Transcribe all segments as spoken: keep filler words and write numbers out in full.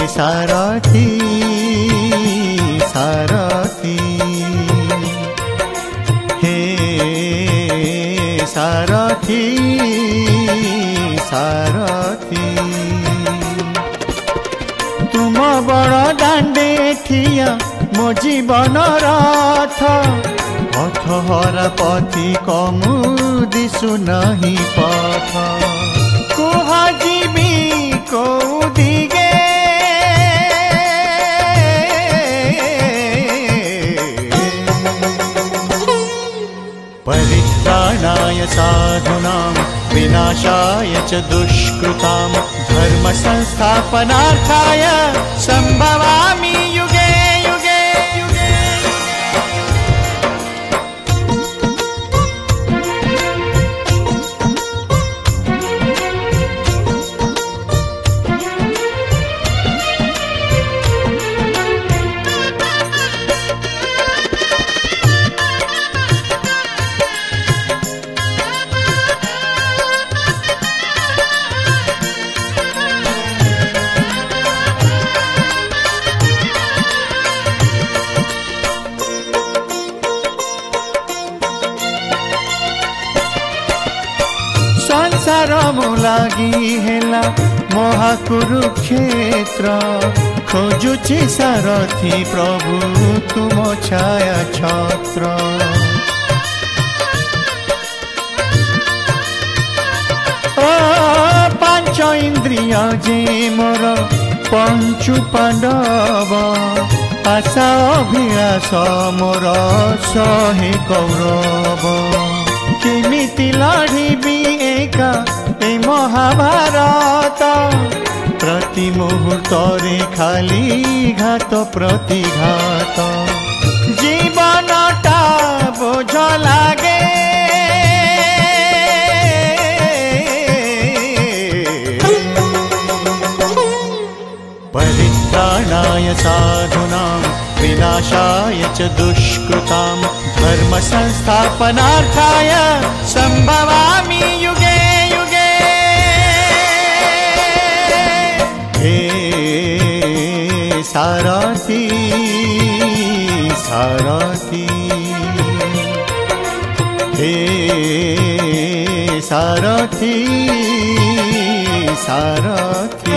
सारथी सारथी हे सारथी सारथी तुम बड़ दांडे ठिया मो जीवन रथ पथ हरा पथी कमु दिशु नहीं पथ कुह जीवी को दिगे परित्राणाय साधूनां विनाशाय च दुष्कृतां धर्म संस्थापनार्थाय संभवामि युगे युगे युगे संसार मुलागी हेला महाकुरुक्षेत्र खोजुछि सारथी प्रभु तुम छाया छत्र ओ पांच इंद्रिय जे मोर पंचु पांडव आशा अभिलाष मोर शहे कौरव किमिति लड़िबी एका ए महाभारत प्रति मुहूर्त रे खाली घात प्रतिघात जीवनटा बोझ लागे परित्राणाय साधूनां विनाशाय च दुष्कृतां धर्म संस्थापनार्थाय संभवामि युगे युगे हे सारथी सारथी हे सारथी सारथी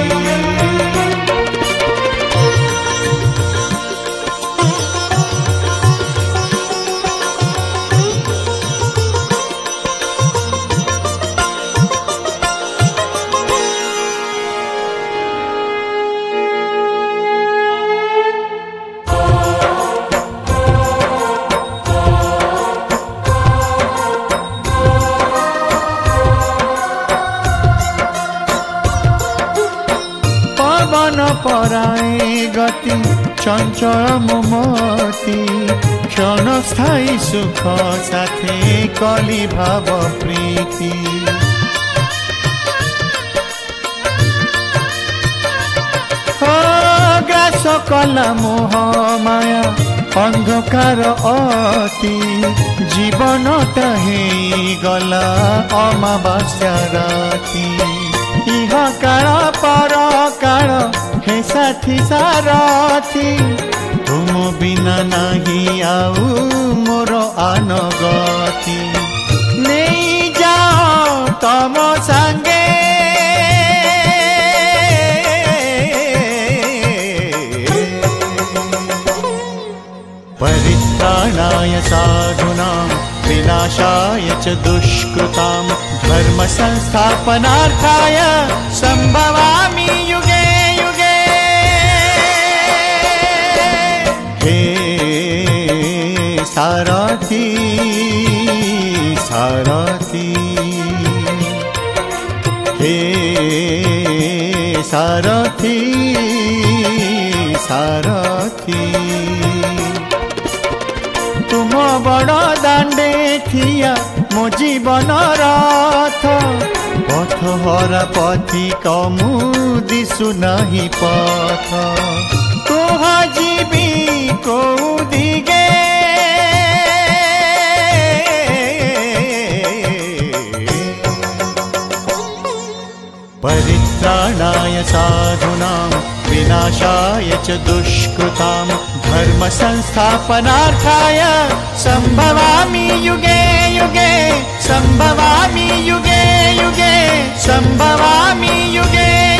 पराए गति चंचल ममती क्षण स्थायी सुख साथे कली भाव प्रीति हो ग्रास कला मोह माया अंधकार अति जीवन हे गला अमावास्या राति इह काल पर काल हे साथी सारथी तुम बिना नहीं आउ मोर आनगति नहीं जाओ तम संगे परित्राणाय साधूनां विनाशाय च दुष्कृतां धर्म संस्थापनार्थाय संभवामि युगे युगे हे सारथी सारथी हे सारथी सारथी तुम बड़ दांडे ठिया मो जीवन रथ पथ हरा पथी कमु दिशु नहीं पथ कुह जीवी को दिगे परित्राणाय साधूनां विनाशाय च दुष्कृतां धर्म संस्थापनार्थाय संभवामि युगे युगे संभवामि युगे युगे संभवामि युगे